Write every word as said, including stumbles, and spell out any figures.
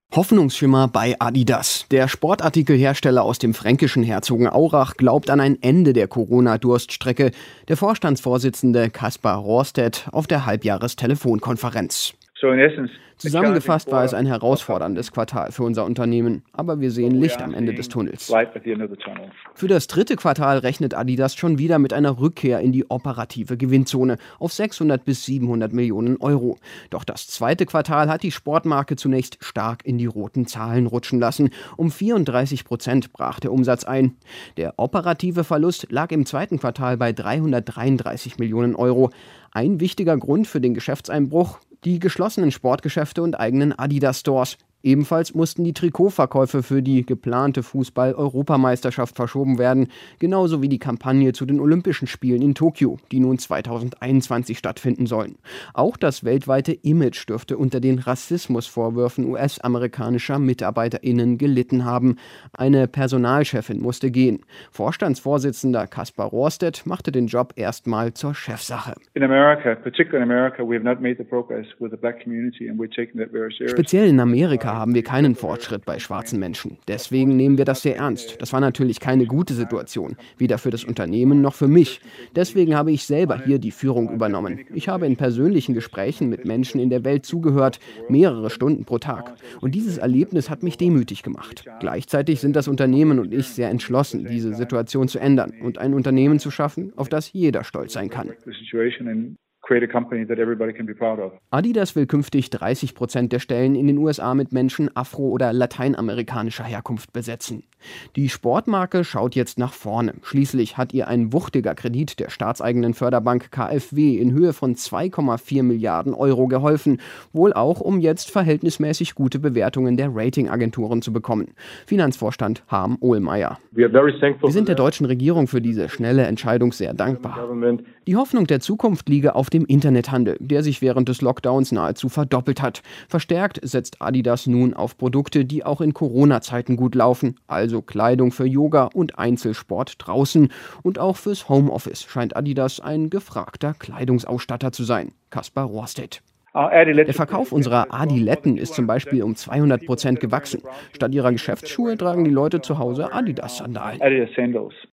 Hoffnungsschimmer bei Adidas. Der Sportartikelhersteller aus dem fränkischen Herzogenaurach glaubt an ein Ende der Corona-Durststrecke. Der Vorstandsvorsitzende Kaspar Rohrstedt auf der Halbjahrestelefonkonferenz. Zusammengefasst war es ein herausforderndes Quartal für unser Unternehmen, aber wir sehen Licht am Ende des Tunnels. Für das dritte Quartal rechnet Adidas schon wieder mit einer Rückkehr in die operative Gewinnzone auf sechshundert bis siebenhundert Millionen Euro. Doch das zweite Quartal hat die Sportmarke zunächst stark in die roten Zahlen rutschen lassen. Um vierunddreißig Prozent brach der Umsatz ein. Der operative Verlust lag im zweiten Quartal bei dreihundertdreiunddreißig Millionen Euro. Ein wichtiger Grund für den Geschäftseinbruch: die geschlossenen Sportgeschäfte und eigenen Adidas-Stores. Ebenfalls mussten die Trikotverkäufe für die geplante Fußball-Europameisterschaft verschoben werden, genauso wie die Kampagne zu den Olympischen Spielen in Tokio, die nun zweitausendeinundzwanzig stattfinden sollen. Auch das weltweite Image dürfte unter den Rassismusvorwürfen U S-amerikanischer MitarbeiterInnen gelitten haben. Eine Personalchefin musste gehen. Vorstandsvorsitzender Kaspar Rohrstedt machte den Job erstmal zur Chefsache. In America, particularly in America, we have not made the progress with the black community and we're taking that very serious. Speziell in Amerika haben wir keinen Fortschritt bei schwarzen Menschen. Deswegen nehmen wir das sehr ernst. Das war natürlich keine gute Situation, weder für das Unternehmen noch für mich. Deswegen habe ich selber hier die Führung übernommen. Ich habe in persönlichen Gesprächen mit Menschen in der Welt zugehört, mehrere Stunden pro Tag. Und dieses Erlebnis hat mich demütig gemacht. Gleichzeitig sind das Unternehmen und ich sehr entschlossen, diese Situation zu ändern und ein Unternehmen zu schaffen, auf das jeder stolz sein kann. Adidas will künftig dreißig Prozent der Stellen in den U S A mit Menschen afro- oder lateinamerikanischer Herkunft besetzen. Die Sportmarke schaut jetzt nach vorne. Schließlich hat ihr ein wuchtiger Kredit der staatseigenen Förderbank K f W in Höhe von zwei Komma vier Milliarden Euro geholfen. Wohl auch, um jetzt verhältnismäßig gute Bewertungen der Ratingagenturen zu bekommen. Finanzvorstand Harm Ohlmeier. Wir sind der deutschen Regierung für diese schnelle Entscheidung sehr dankbar. Die Hoffnung der Zukunft liege auf dem Internethandel, der sich während des Lockdowns nahezu verdoppelt hat. Verstärkt setzt Adidas nun auf Produkte, die auch in Corona-Zeiten gut laufen, also Kleidung für Yoga und Einzelsport draußen. Und auch fürs Homeoffice scheint Adidas ein gefragter Kleidungsausstatter zu sein. Kaspar Rohrstedt. Der Verkauf unserer Adiletten ist zum Beispiel um zweihundert Prozent gewachsen. Statt ihrer Geschäftsschuhe tragen die Leute zu Hause Adidas-Sandalen.